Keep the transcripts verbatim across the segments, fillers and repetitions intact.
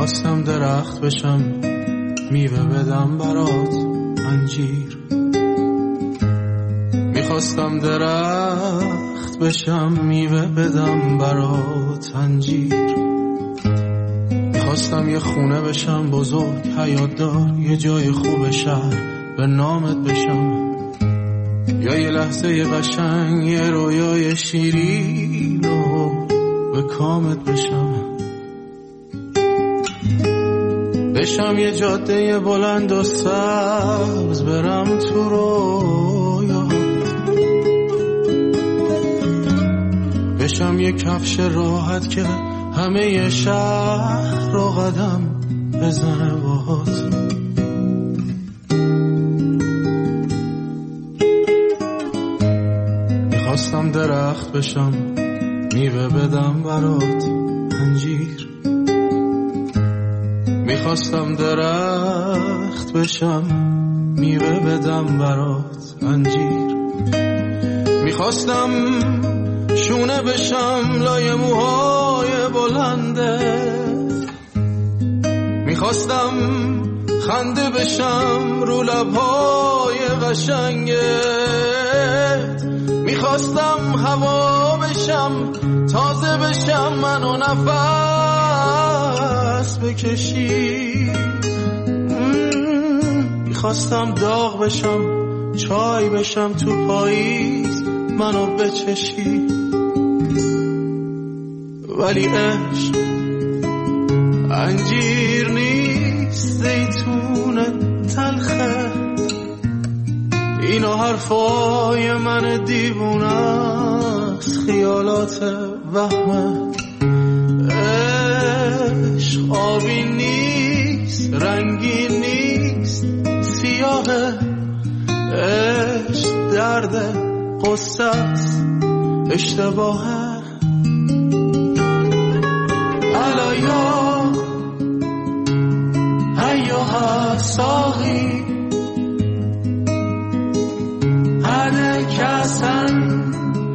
میخواستم درخت بشم میوه بدم برات انجیر، میخواستم درخت بشم میوه بدم برات انجیر، میخواستم یه خونه بشم بزرگ حیات دار، یه جای خوب شهر به نامت بشم، یا یه لحظه یه قشنگ یه رویای شیرین و به کامت بشم، بشم یه جاده بلند و سبز برم تو رویا، بشم یه کفش راحت که همه ی شهر رو قدم بزنه باهات، میخواستم درخت بشم میوه بدم برات انجیر، میخواستم درخت بشم میوه بدم برات انجیر، میخواستم شونه بشم لای موهای بلندت، میخواستم خنده بشم رو لبهای قشنگت، میخواستم هوا بشم تازه بشم منو نفس بکشی، میخواستم داغ بشم چای بشم تو پاییز منو بچشی، ولی عشق انجیر نیست زیتون تلخه، اینو حرفای من دیوونه است خیالات وهمه، عشق آبی نیست رنگی نیست سیاهه، عشق درد قصه است اشتباهه، الایا ایها ساقی هر کسن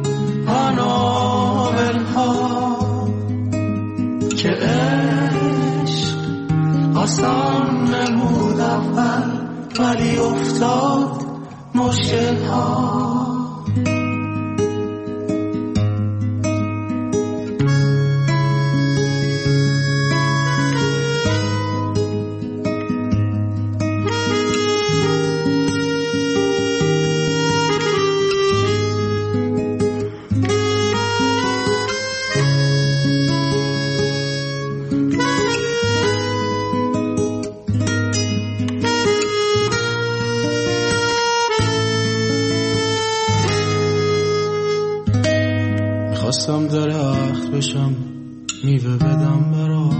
آنابلها، که عشق آسان نمود اول ولی افتاد مشکل ها. خواستم درخت بشم میوه بدم براش،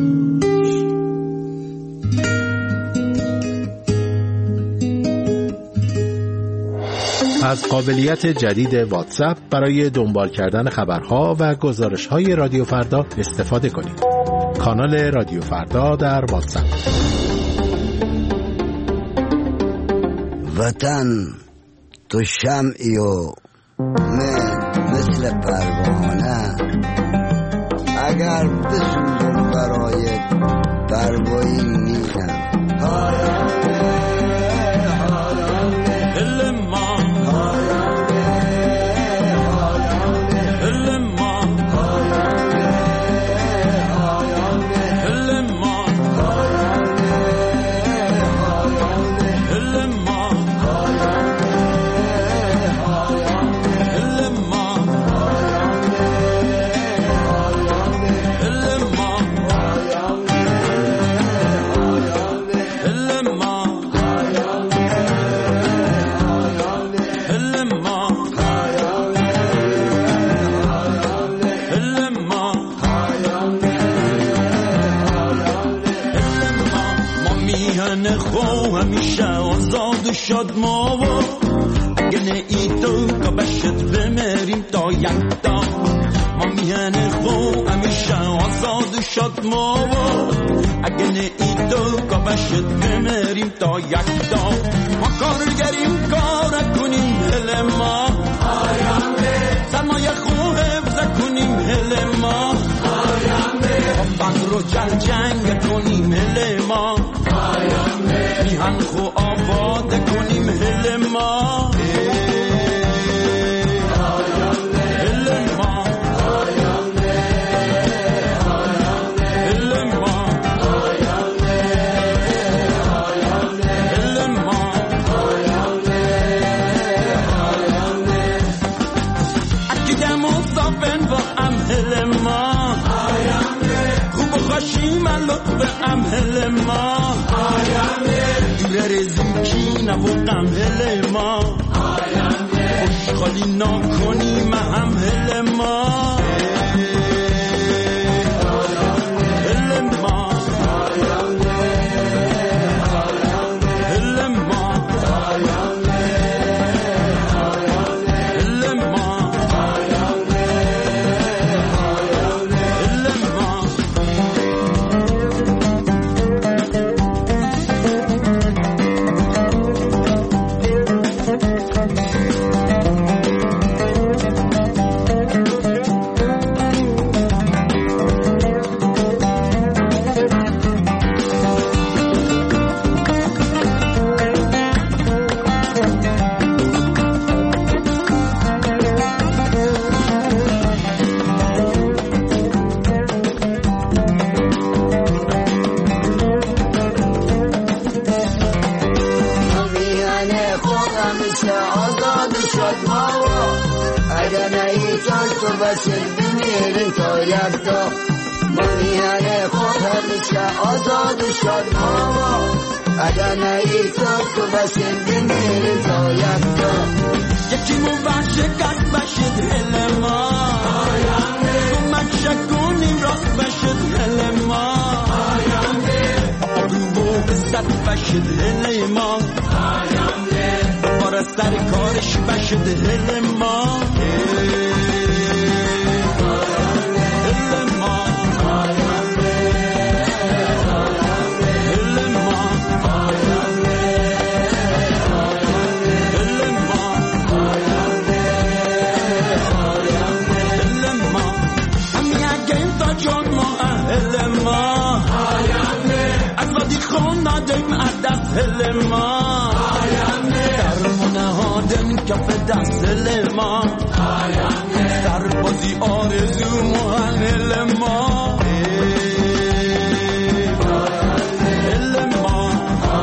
از قابلیت جدید واتساپ برای دنبال کردن خبرها و گزارش‌های رادیو فردا استفاده کنید. کانال رادیو فردا در واتساپ. وطن تو شمعی و من مثل پروانه، اگر بسوزم برای پروایی نیستم. شاد ما و اگه نه ای تو که بشت بمریم تا یک دا، ما میهن خو همیشه آزاد شاد ما و اگه نه ای تو که بشت بمریم تا یک دا، ما کارگریم کار کنیم هل ما سرمایه خو حفظ کنیم هل ما بند رو سر جنگ کنیم هل ما میهن خو آباد کنیم هل ما من لطف امهل ما دور رزیکی نبوقم هل ما خوشخالی نکنیم همهل ما هل ما هل ما بسید بمیریم تا یک تا ما میهن خود همیشه آزاد و شاد ماما اگر نهی تو بسید بمیریم تا یک تا یکی مو شکست بشید هل ما کمک شکنیم راست بشید هل ما آروبو بزد بشید هل ما بار سر کارش بشید هل ما هل ما درمونه هادن کف دست هل ما سربازی آرزو موهن هل ما هل ما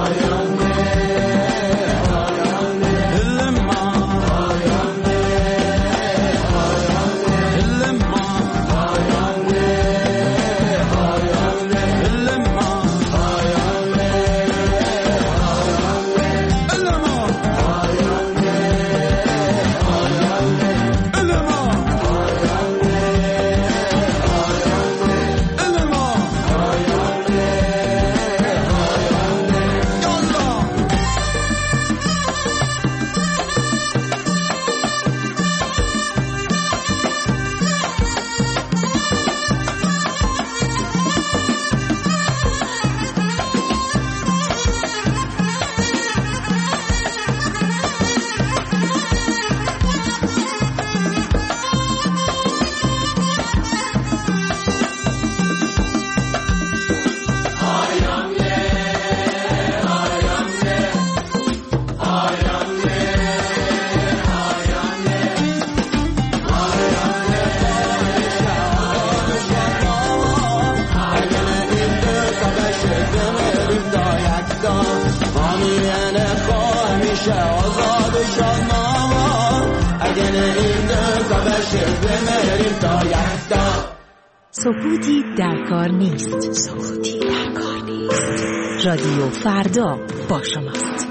سکوتی در کار نیست. سکوتی در کار نیست. رادیو فردا با شماست.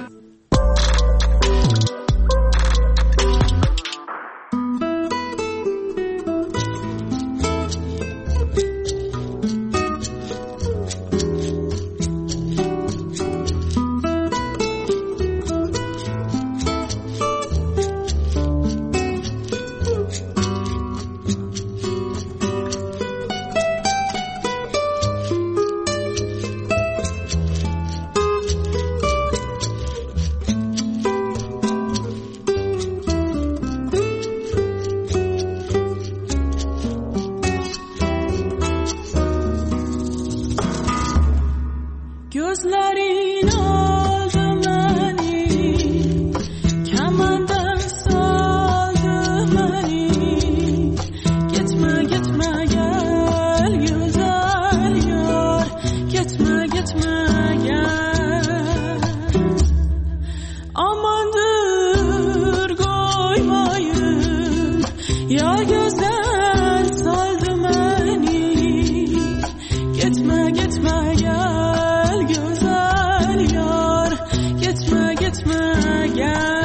Yar gözler saldı beni, gitme gitme gel güzel yar, gitme gitme gel.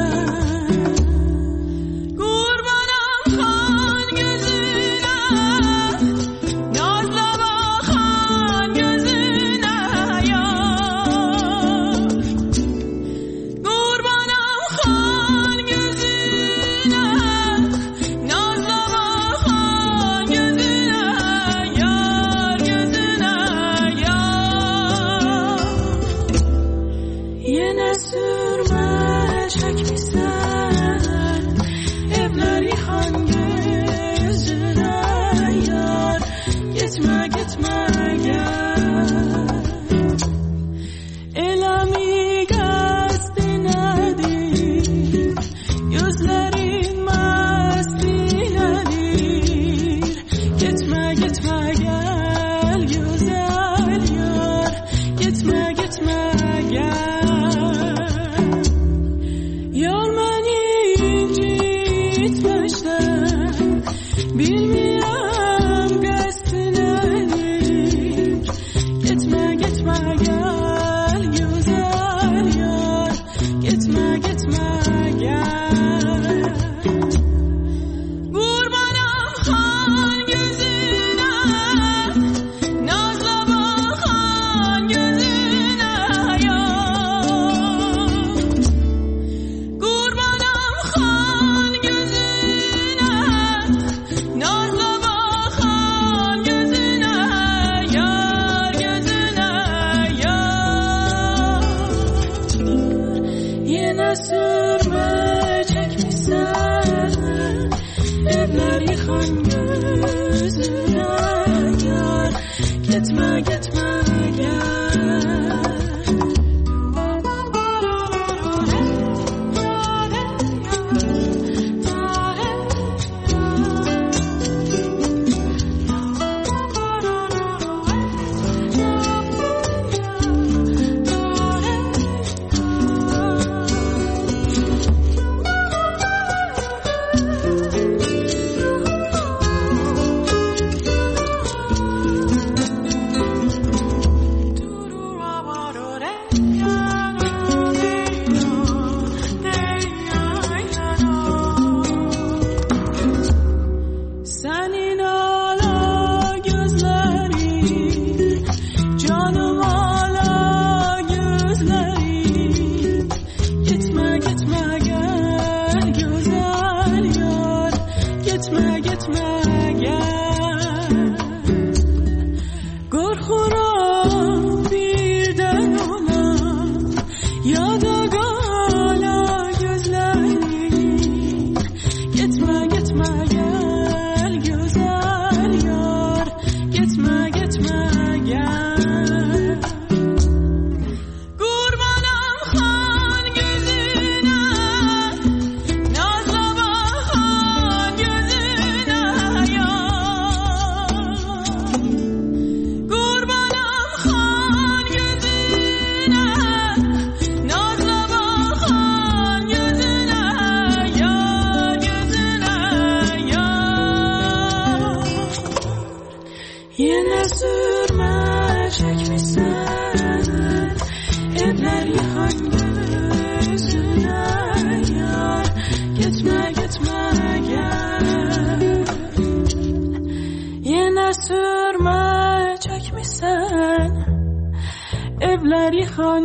Evleri han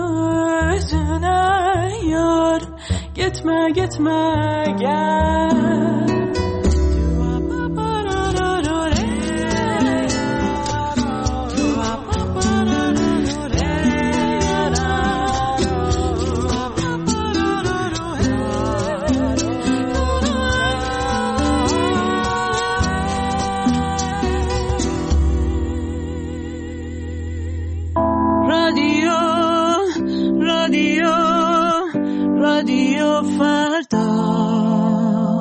gözüne yar, gitme gitme gel. رادیو فردا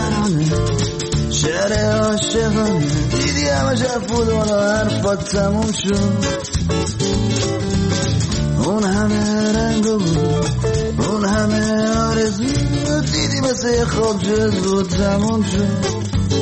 ترانه شعر عاشقانه دیدی همه شب فودون و حرفات تموم شد اون همه رنگ بود اون همه آرزو دیدی مثل یه خواب جزو تموم شد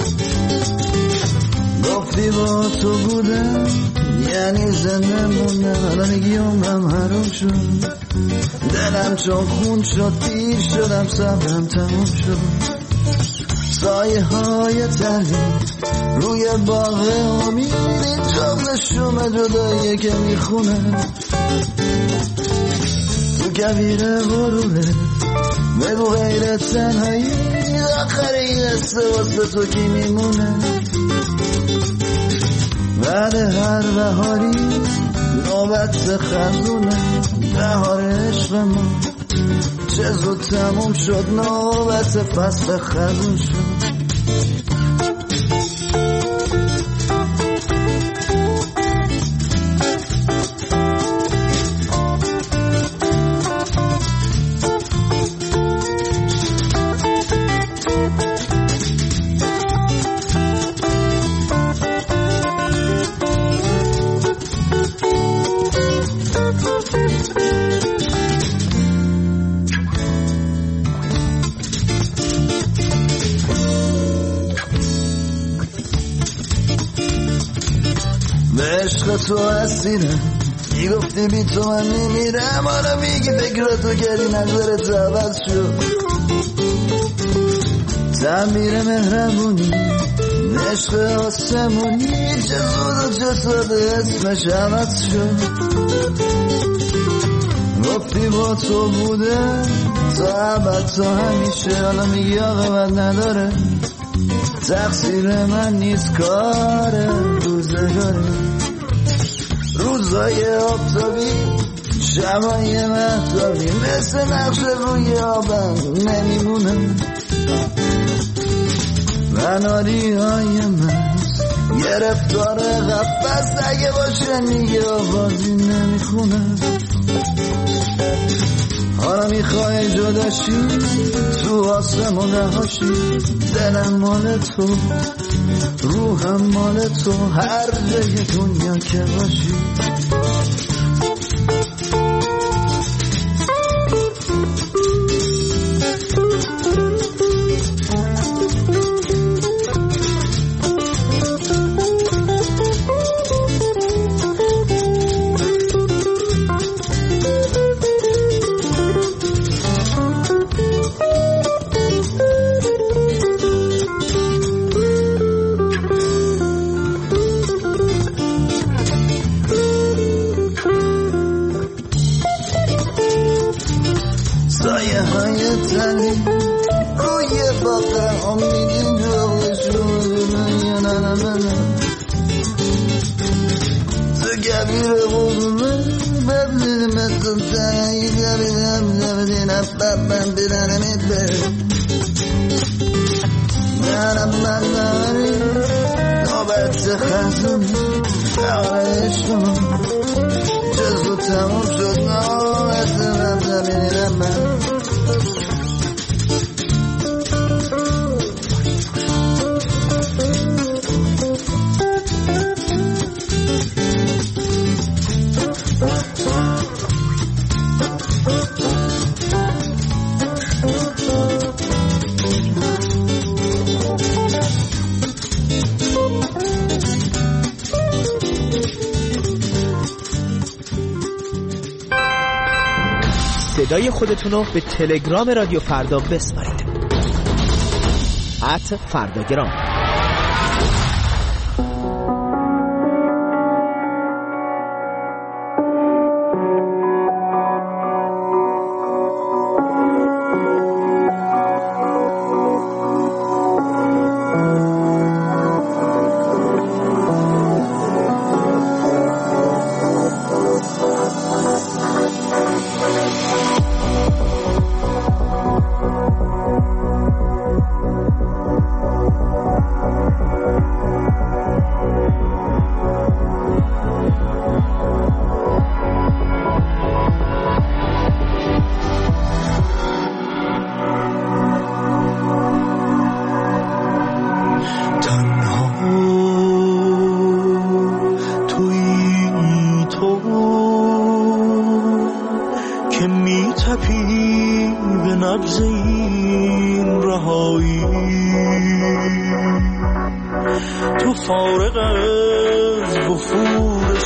گفتی با تو بودم یعنی زنده موندم الان میگی عمرم حروم شد دلم چون خون شد پیر شدم صبرم تموم شد سایه های تنی روی باغ امید جمله شوم جداییه که میخونه تو کبیر غروره بگو غیر تنهایی آخر این قصه واسه تو کی میمونه بعد هر بهاری نوبت خزونه بهار عشق ما چه زود تموم شد نوبت فصل خزون شد تو اسیرم میگفتی بی تو من میمیرم حالا میگی فکراتو کردی نظرت عوض شد تعمیر مهربونی عشق آسمونی چه زود و چه ساده اسمش عوض شد گفتی با تو بوده تا ابد تا همیشه حالا میگی عاقبت نداره تقصیر من نیست کار روزگاره روزای آفتابی شبای مهتابی مثل نقش روی آبم نمیمونه مناری های مست گرفتار قفص اگه باشه میگه آوازی نمیخونه حالا میخوای جداشی تو آسمون رهاشی دلم مال تو روحم مال تو هر جای دنیا که باشی صدای خودتون رو به تلگرام رادیو فردا بسپارید ات فرداگرام.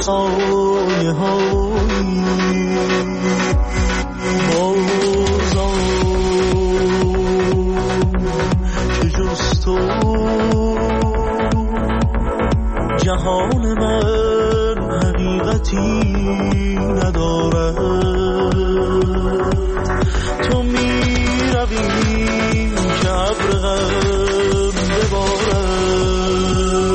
های هایی بازم که جز تو جهان من حقیقتی ندارد. تو می روی که ابر غم ببارد،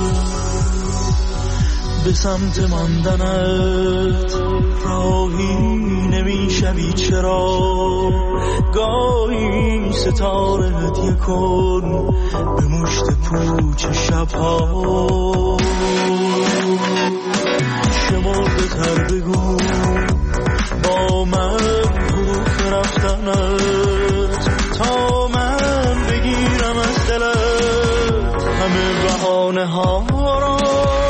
به سمت ماندنت راهی نمیشوی چرا؟ گاهی ستاره هدیه کن به مشت پوچ شبها. شمرده تر بگو با من حروف رفتنت، تا من بگیرم از دلت همه بهانه ها را.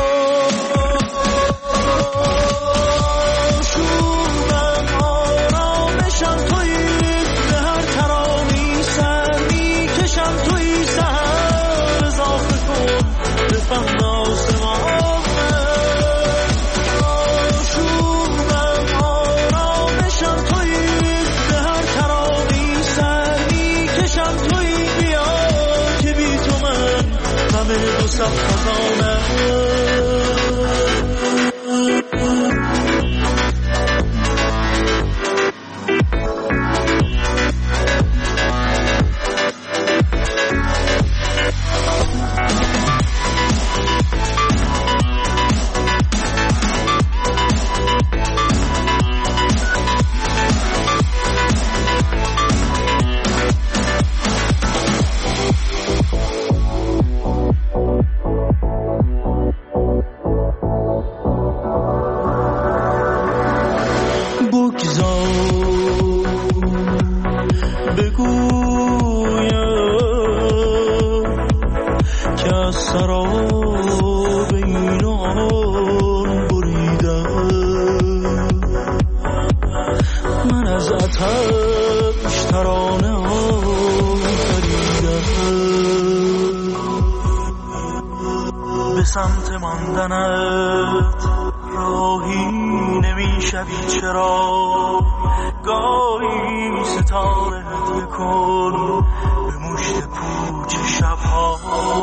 به سمت ماندنت راهی نمیشوی چرا؟ گاهی ستاره هدیه کن به مشت پوچ شبها.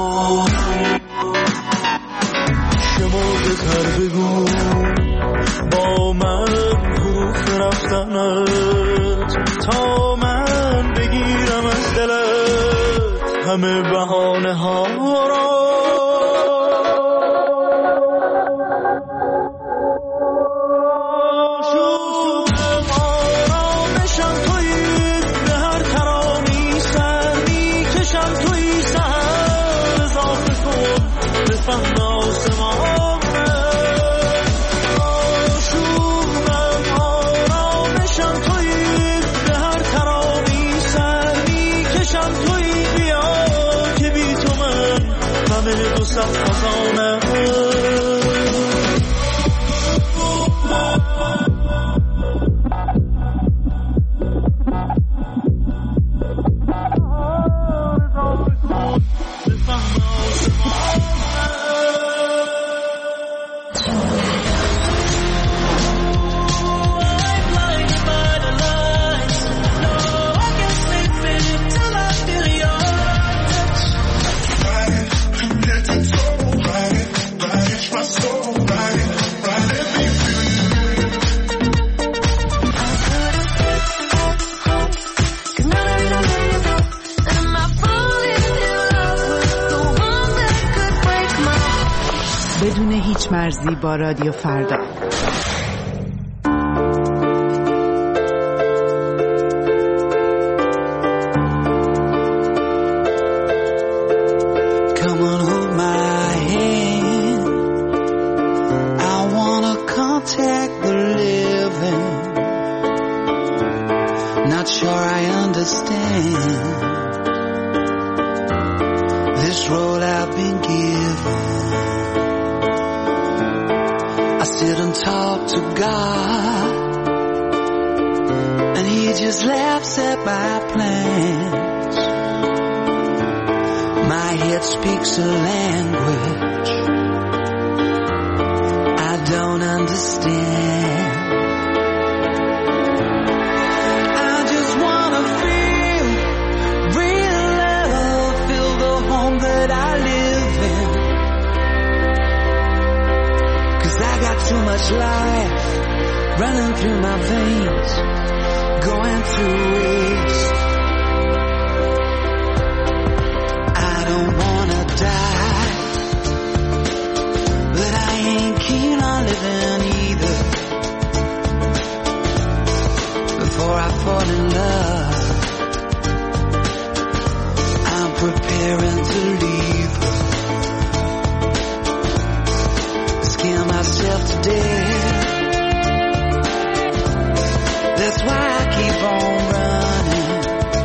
شمرده تر بگو با من حروف رفتنت، تا من بگیرم از دلت همه بهانه ها را. بدون هیچ مرزی با رادیو فردا. Speaks a language I don't understand. I just wanna feel real love, feel the home that I live in. 'Cause I got too much life running through my veins, going to waste. I don't wanna die, but I ain't keen on living either. Before I fall in love, I'm preparing to leave her. Scare myself to death. That's why I keep on running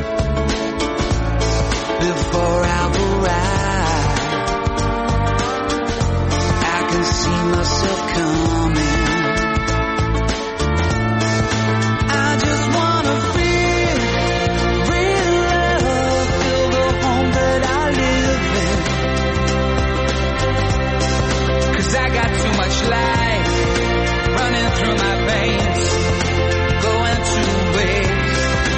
before I arrive. I can see myself coming. I just wanna feel real love, feel the home that I live in. 'Cause I got too much life running through my veins, going to waste.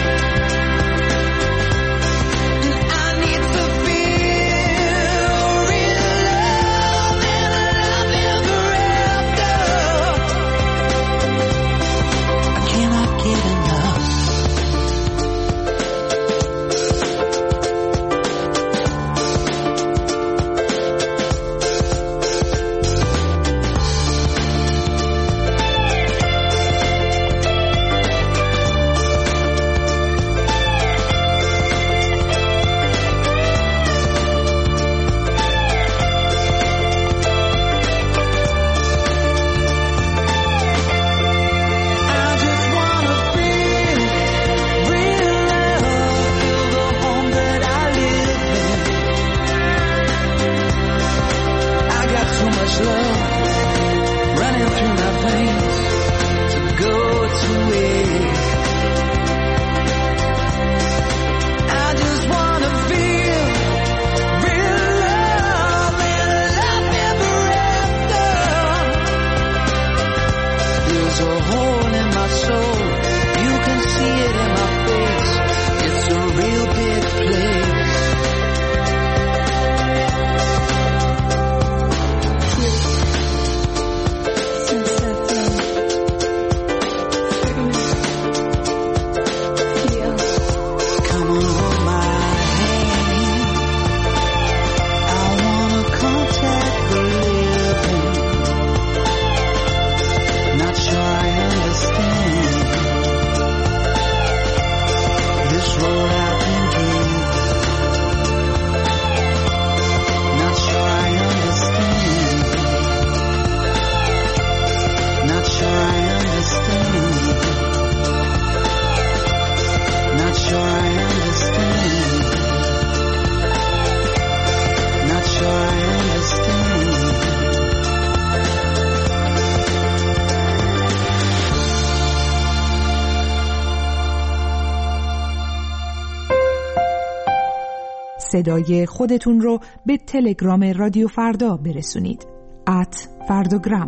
And I need to feel real love and love ever after. I cannot get enough. I just wanna feel real love, feel the home that I live in. I got too much love running through my veins to go to waste. I just wanna feel real love and love ever after. There's a hole in my soul, you can see it in my face. It's a real big place. Come on, hold my hand. I wanna contact the living. Not sure I understand this road I've been given. Not sure I understand. Not sure I understand. Not sure I understand. Not sure I understand. صدای خودتون رو به تلگرام رادیو فردا برسونید. ات فرداگرام.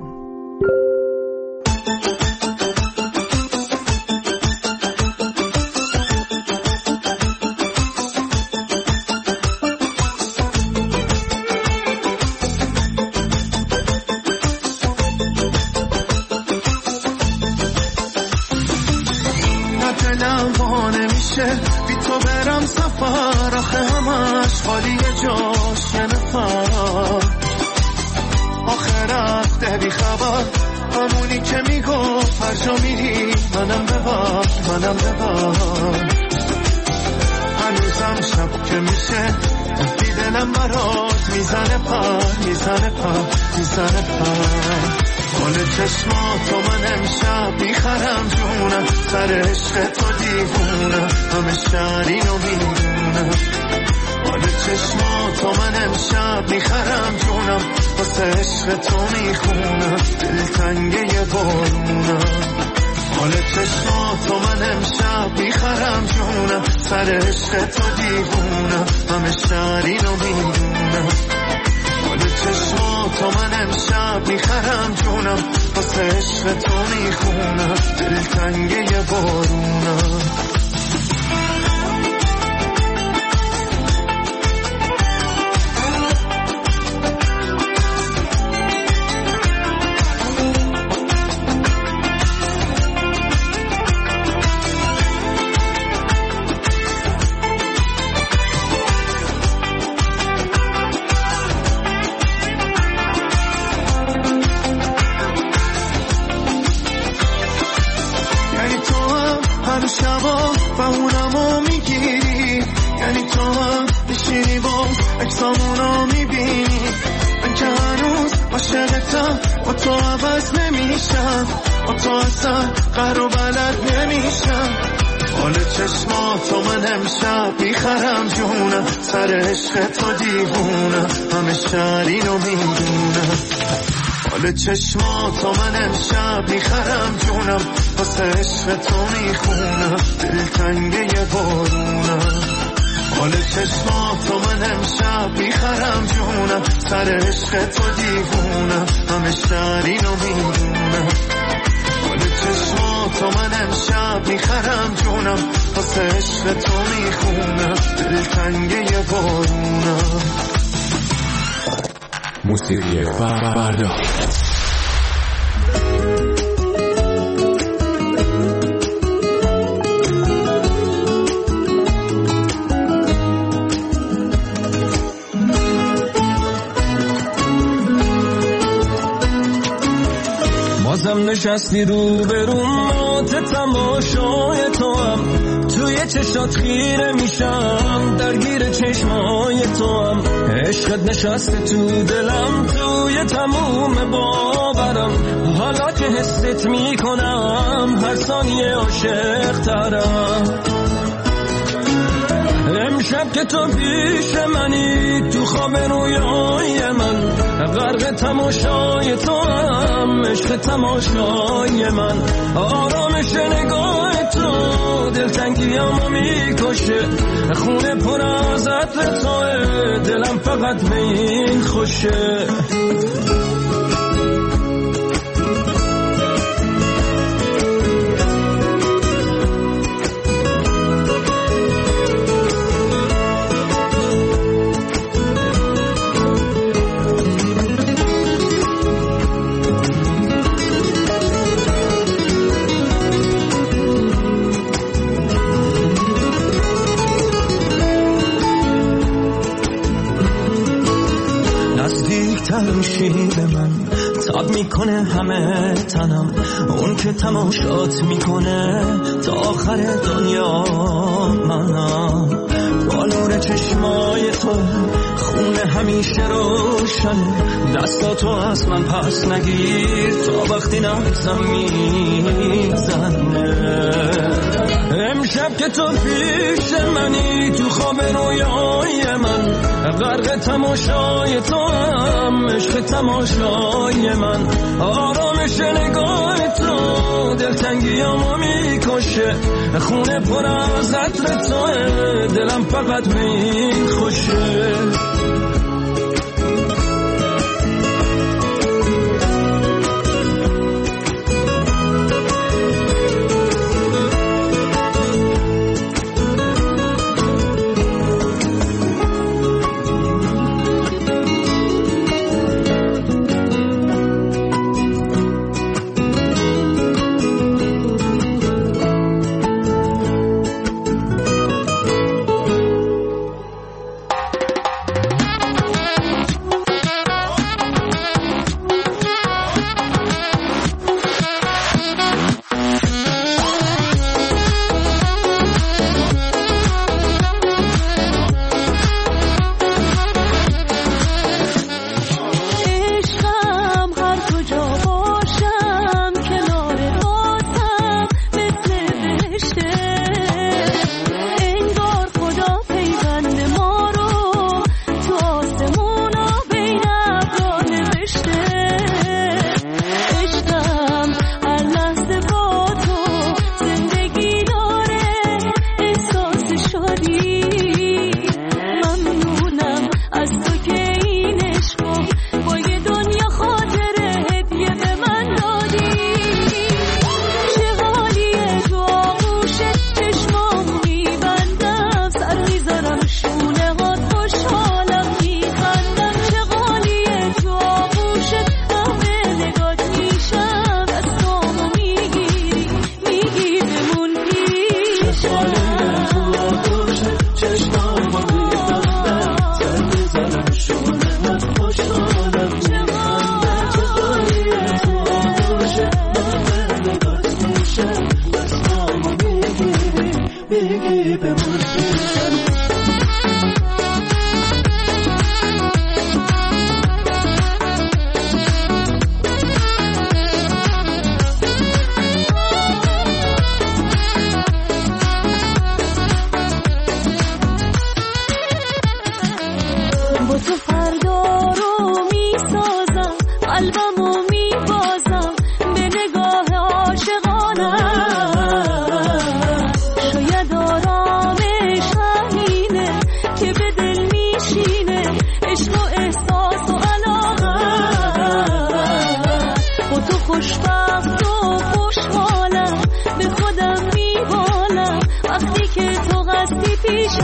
دلم وا نمیشه بی تو برم سفر، آخه همش خالی جاش یه نفر. آخه رفته بی خبر همونی که میگفت هر جا میری منم ببر منم ببر. هنوزم شب که میشه بی دلم برات میزنه پر میزنه پر میزنه پر. حال چشماتو من امشب میخرم جونم، سر عشق تو دیوونم، همه شهر اینو میدونم. حال چشماتو من امشب میخرم جونم، واسه عشق تو میخونم، دلتنگه یه بارونم. حال چشماتو من امشب میخرم جونم، سر عشق تو دیوونم، همه شهر اینو میدونم. حال چشماتو من امشب میخرم جونم، واسه عشق تو میخونم، دلتنگه بارونم. عکسامونو میبینی، من که هنوز عاشقتم، با تو عوض نمیشم، با تو اصلا قهر و بلد نمیشم. حال چشماتو من امشب میخرم جونم، سر عشق تو دیوونم، همه شهر اینو میدونم. حال چشماتو من امشب میخرم جونم، واسه عشق تو میخونم، دلتنگه بارونم. حال چشماتو من امشب میخرم جونم، سر عشق تو دیوونم، همه شهر اینو میدونم. حال چشماتو من امشب میخرم جونم، واسه عشق تو میخونم، دلتنگه بارونم. موسیقی فردا. بازم نشستی رو برون مات تماشای تو هم، توی چشات خیره میشم، درگیر چشمای تو هم. عشقت نشسته تو دلم، توی تموم باورم، حالا که حست میکنم هر ثانیه عاشق ترم. امشب که تو پیش منی، تو خواب رویای من، غرق تماشای تو هم، عشق تماشای من. آرامش نگاه تو دلتنگیامو میکشه، خونه پر از عطر توه، دلم فقط به این خوشه. میشی به من، تاب میکنه همه تنم، اون که تماشات میکنه تا آخر دنیا منم. با نور چشمای تو خونه همیشه روشنه، دستاتو از من پس نگیر تا وقتی نبزم میزنه. امشب که تو پیش منی، تو خواب رویای من، غرق تماشای تو هم، عشق تماشای من. آرامش نگاه تو دلتنگیامو میکشه، خونه پر از عطر توه، دلم فقط به این خوشه. خوشبخت و خوشحالم، به خودم میبالم وقتی که تو قصدی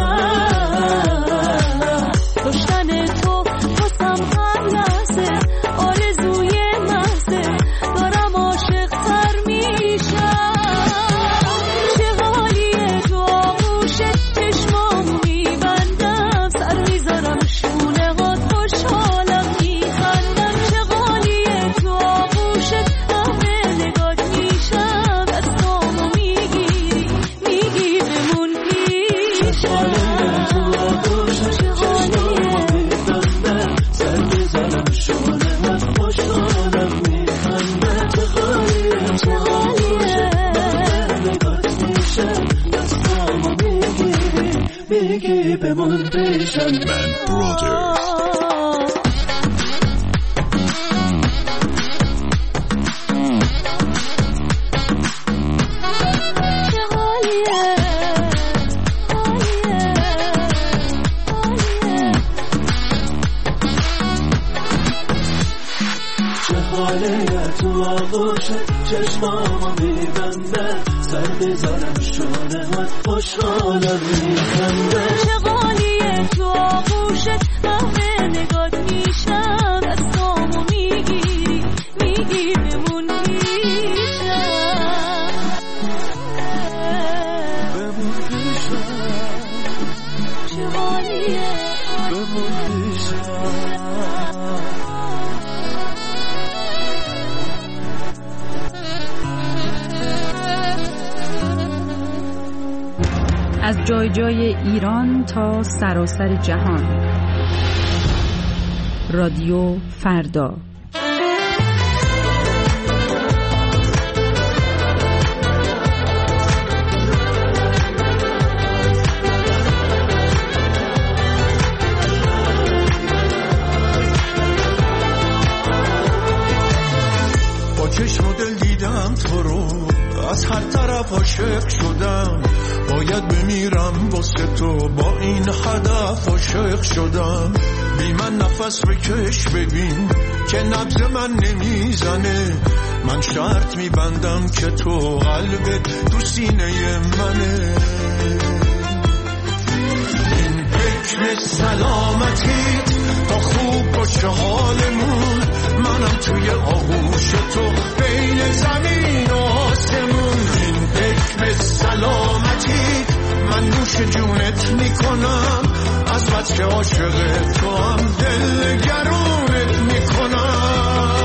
پیشم. داشتن تو بسم هر لحظه آرزوی محضه، دارم عاشق تر میشم. چه حالیه تو آغوشت، چشمامو میبندم، سر میذارم شونه هات، خوشحالم میخندم. چه حالیه تو آغوشت، همه نگات میشم، دستامو میگیری میگی بمون پیشم. Man Brothers. چشمامو میبنده، سر بذارم شونه هات، خوشحالم میخنده. چه غالیه تو آغوشت، همه نگات میشم، دستامو میگیری میگی بمون پیشم، بمون پیشم. چه غالیه بمون پیشم. از جای جای ایران تا سراسر جهان، رادیو فردا. با چشم و دل دیدم تو رو، از هر طرف عاشق شدم. باید بمیرم واسه تو، با این هدف عاشق شدم. بی من نفس بکش ببین که نبض من نمیزنه. من شرط میبندم که تو قلبت تو سینه منه. این حکم سلامتیت تا خوب باشه حالمون، منم توی آغوش تو بین زمین و آسمون. این حکم سلامتی من نوش جونت میکنم، از بس که عاشق تو هم دل گرونت میکنم.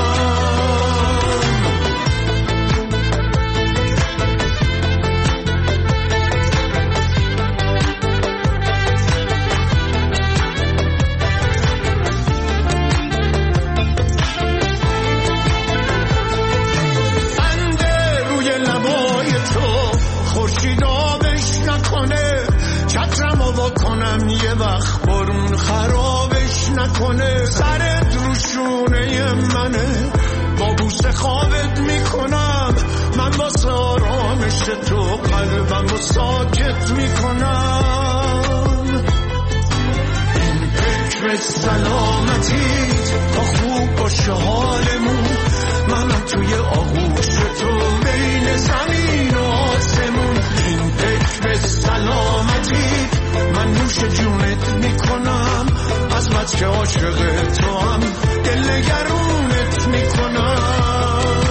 کنم یه وقت برون خرابش نکنه. سرت رو شونه منه، با بوسه خوابت میکنم. من واسه آرامش تو قلبم رو ساکت میکنم. این فکر سلامتی تا خوب باشه حالمون، منم توی آغوش تو بین زمین و آسمون. این فکر سلامتی من نوش جونت میکنم، از بس که عاشق تو هم دل گرونت میکنم.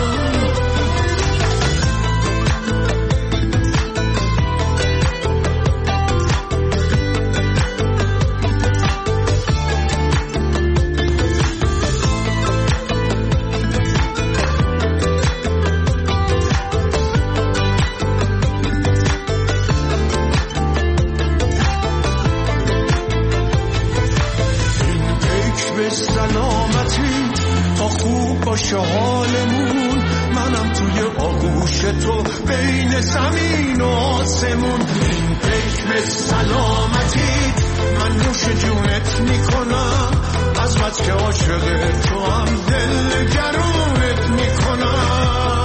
باشه حالمون، منم توی آغوش تو بین زمین و آسمون. این حکم سلامتی من نوش جونت میکنم، از بس که عاشق تو هم دل گرونت میکنم.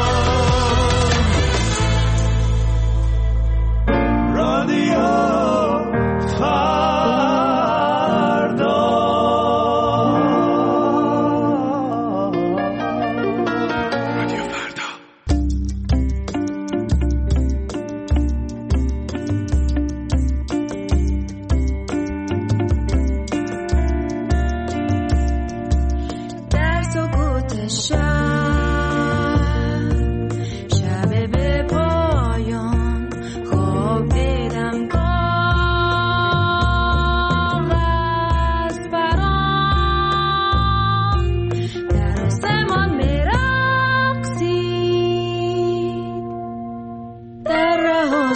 رادیو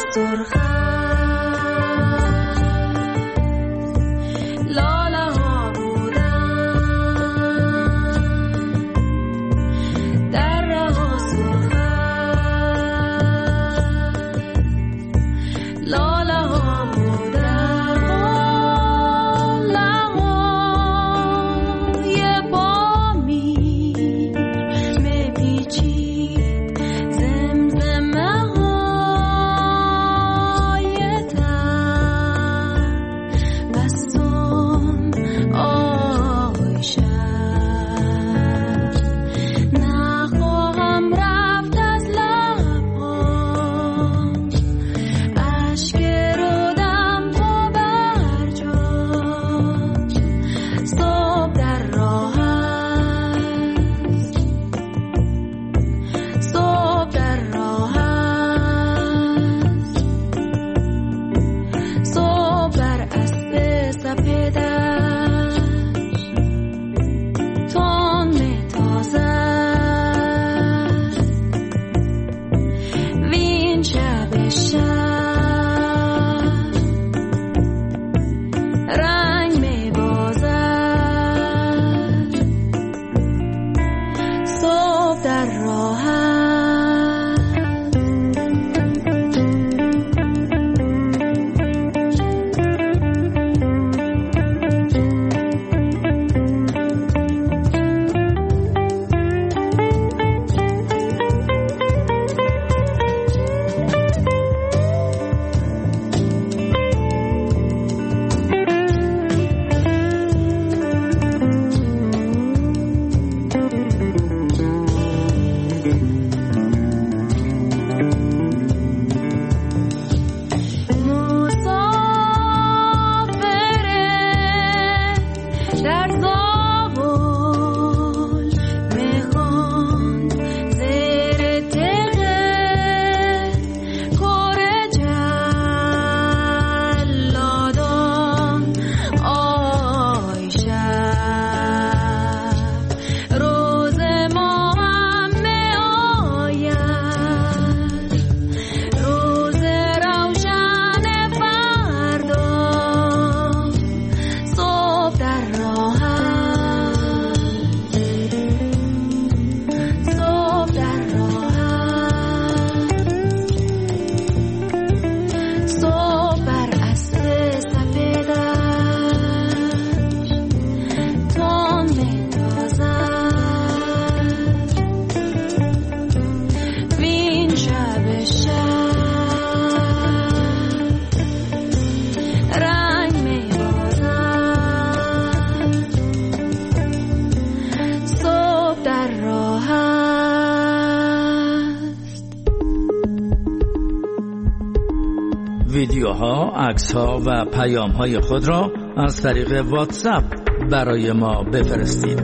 ویدیوها، عکس‌ها و پیام‌های خود را از طریق واتساپ برای ما بفرستید.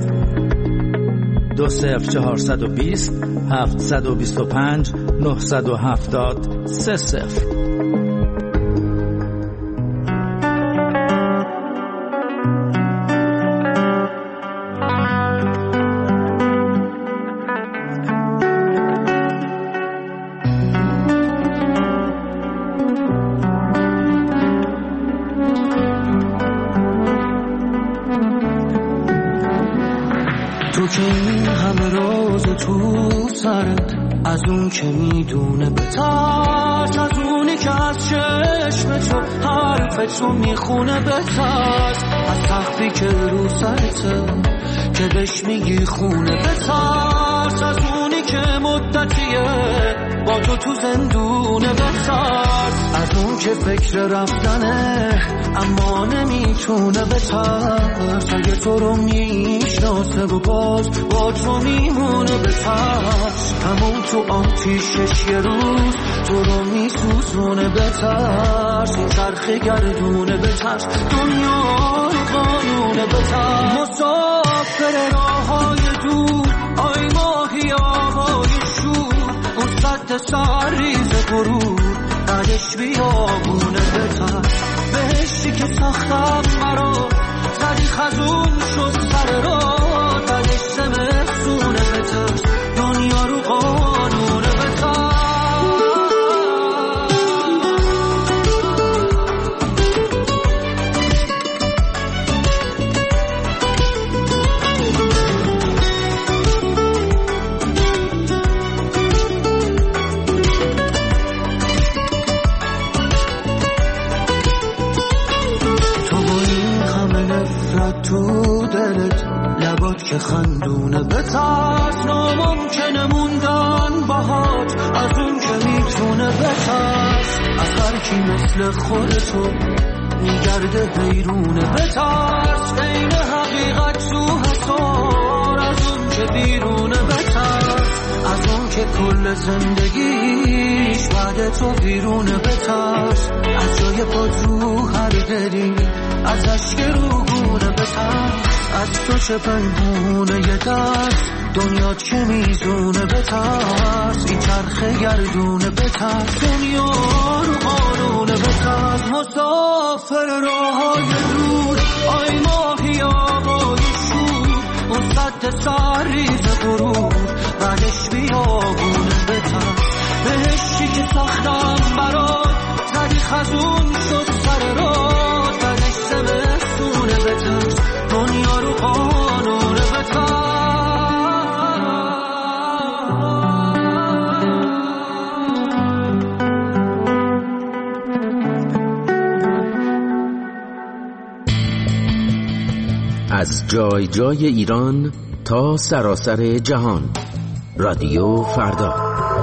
دو صفر چهارصد و بیست هفتصد و بیست و پنج نهصد و هفتاد سه صفر. تو که این همه راز تو سرت، از اون که میدونه بترس، از اونی که از چشم تو حرفتو میخونه بترس، از سختی که رو سرته که بهش میگی خونه بترس، از اونی که مدتیه با تو تو زندونه بترس، از اون که فکر رفتنه اما نمیتونه بترس، اگه تو رو میشناسه و باز با تو میمونه بترس، همون تو آتیشش یه روز تو رو میسوزونه بترس، این چرخه گردونه بترس، دنیا رو قانونه بترس، مسافر راه های دور آی ماهی آهای شور، اون صد سرریز غرور بعدش بیابونه بترس، بهشتی که ساختم مرا زدی خزون شد سر را، بعدش زمستونه بترس، دنیا رو قانونه بترس. که خندونه. بترس ناممکنه موندن باهات، از اون که میتونه. بترس از هر کی مثل خودتو میگرده حیرونه. بترس این حقیقت تو حسار، از اون که بیرونه. بترس از اون که کل زندگیش بعد تو بیرونه. بترس از جای پات رو هر دری، از اشک روگونه. بترس از تو چه پنهونه یه دست دنیات که میزونه. بترس این چرخه گردونه. بترس دنیا رو قانونه. بترس مسافر راهای دور، آی ماهی آقای شور، اون سد سریز غرور بعدش بیابونه. بترس بهشتی که ساختم برات، زدی خزون شد سر راه، بعدش زمستونه. بترس دنیا رو قانونه. بترس از جای جای ایران تا سراسر جهان، رادیو فردا.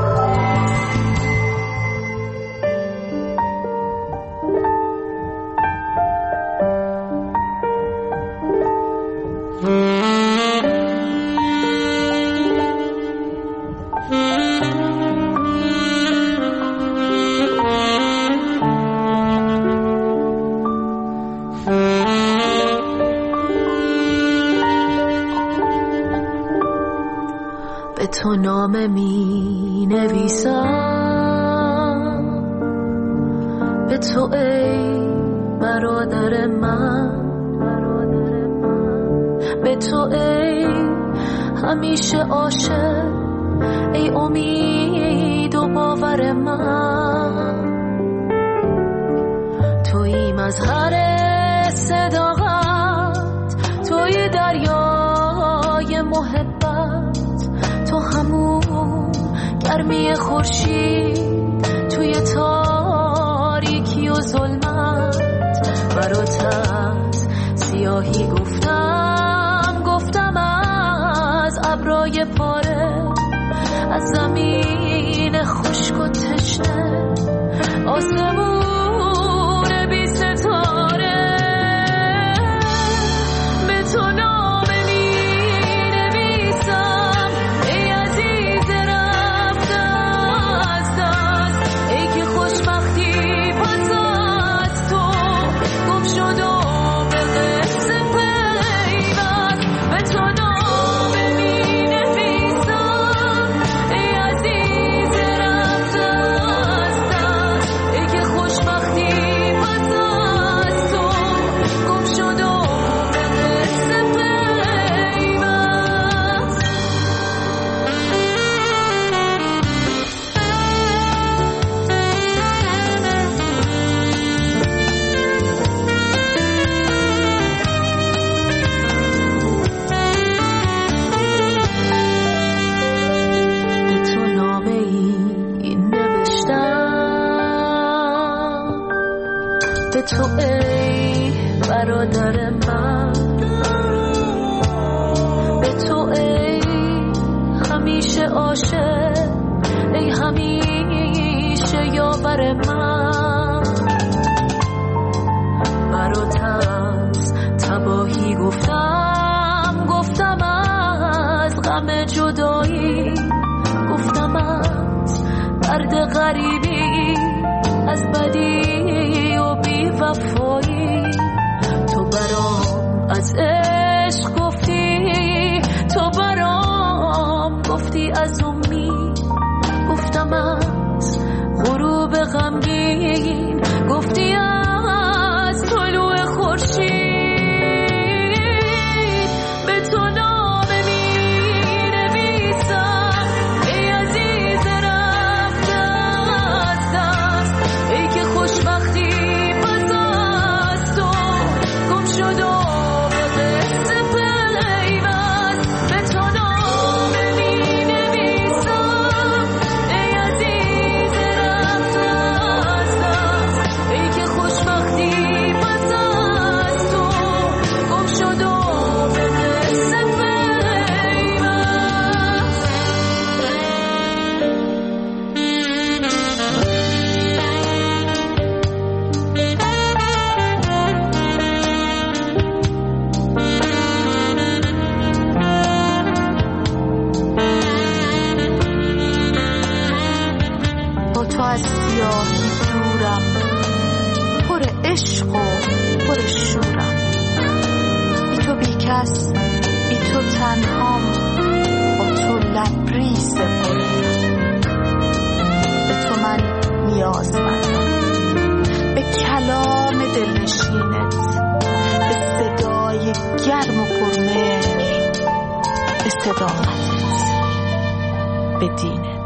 به تو نامه می نویسم، به تو ای برادر من، به تو ای همیشه عاشق، ای امید و باور من. تویی مظهر صداقت، تویی دریای محبت، تو همون گرمی خورشید توی تاریکی و ظلمت. برات از سیاهی گفتم، گفتم از ابرای پاره، از زمین خشک و تشنه، آسمون بی ستاره. به تو نامه می نویسم، ای عزیز رفته از دست، ای که خوشبختی پس از تو گم شد و به قصه پیوست. به تو نامه می نویسم، ای عزیز رفته از دست، ای که خوشبختی پس از تو گم شد و به قصه پیوست. به تو نامه ای نوشتم، به تو ای برادر من، به تو ای همیشه عاشق، ای همیشه یاور من. برات از تباهی گفتم، گفتم از غم جدایی، گفتم از درد غریبی، از بدی و بی وفایی. تو برام از عشق گفتی، تو برام گفتی از امید، گفتم از غروب غمگین، گفتی از طلوع خورشید. به تو نامه می نویسم، ای عزیز رفته از دست، ای که خوشبختی پس از تو گم شد و به قصه پیوست. به تو نامه می نویسم، از سیاهی دورم، پر عشق و پر شورم. بی تو بی کس، بی تو تنهام، با تو لبریز غرورم. به تو من نیازمندم، به کلام دلنشینت، به صدای گرم و پرمهر، به صداقتت، به دینت.